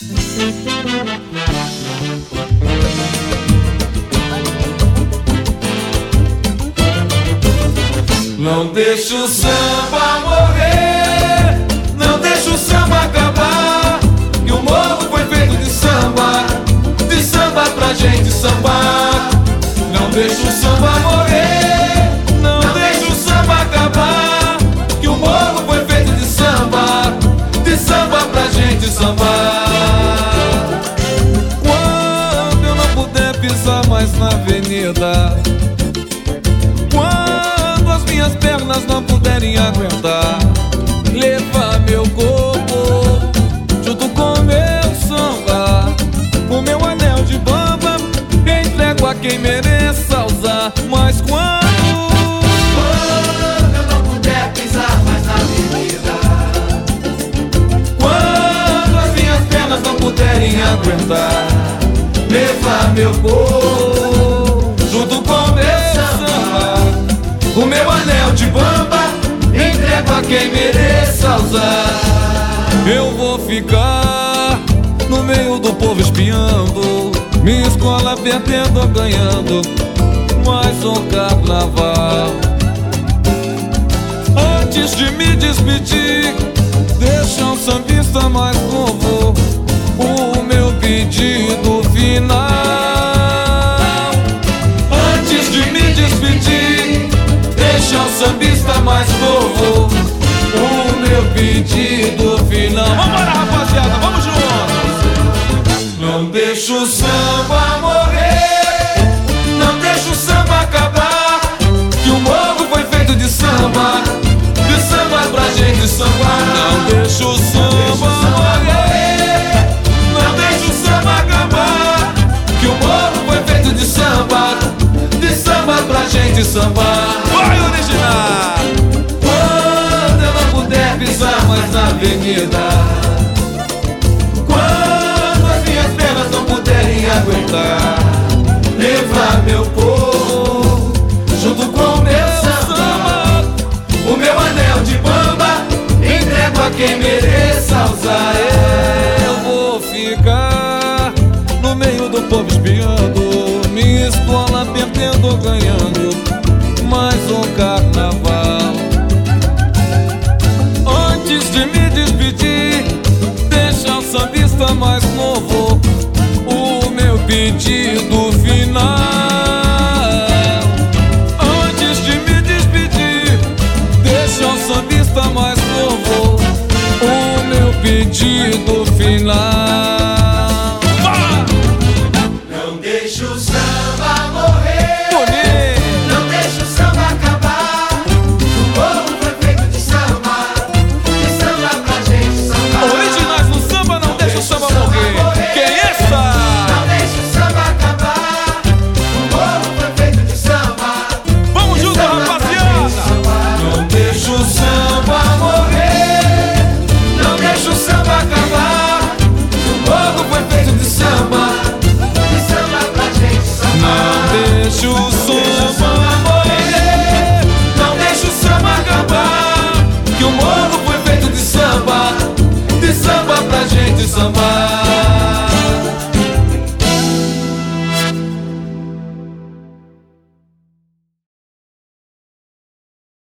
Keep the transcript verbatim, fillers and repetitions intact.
Não deixa o samba morrer, não deixa o samba acabar, que o morro foi feito de samba, de samba pra gente sambar. Não deixa o samba morrer, não deixa o samba acabar, que o morro foi feito de samba, de samba pra gente sambar. Quando eu não puder pisar mais na avenida, minhas pernas não puderem aguentar, leva meu corpo junto com meu samba, o meu anel de bamba, entrego a quem mereça usar. Mas quando, quando eu não puder pisar mais na avenida, quando as minhas pernas não puderem aguentar, leva meu corpo junto com meu samba, o meu anel de bamba, entrego a quem mereça usar. Eu vou ficar no meio do povo espiando, minha escola perdendo ou ganhando mais um carnaval. Antes de me despedir, deixa um sambista mais novo o meu pedido final. Antes de me despedir, deixa um sambista mais novo o meu pedido final. Vambora, rapaziada, vamos juntos! Não deixa o samba morrer, não deixa o samba acabar, que o morro foi feito de samba, de samba pra gente sambar. Não deixa o samba morrer, não deixa o samba acabar, que o morro foi feito de samba, de samba pra gente sambar. Vai, original! Quando eu não puder pisar mais na avenida, quando as minhas pernas não puderem aguentar, levar meu povo junto com o meu samba, o meu anel de bamba, entrego a quem mereça usar. Eu vou ficar no meio do povo espiando, minha escola perdendo ou ganhando mais um carnaval. Antes de me despedir, deixa o sambista mais novo o meu pedido final. Antes de me despedir, deixa o sambista mais novo o meu pedido final.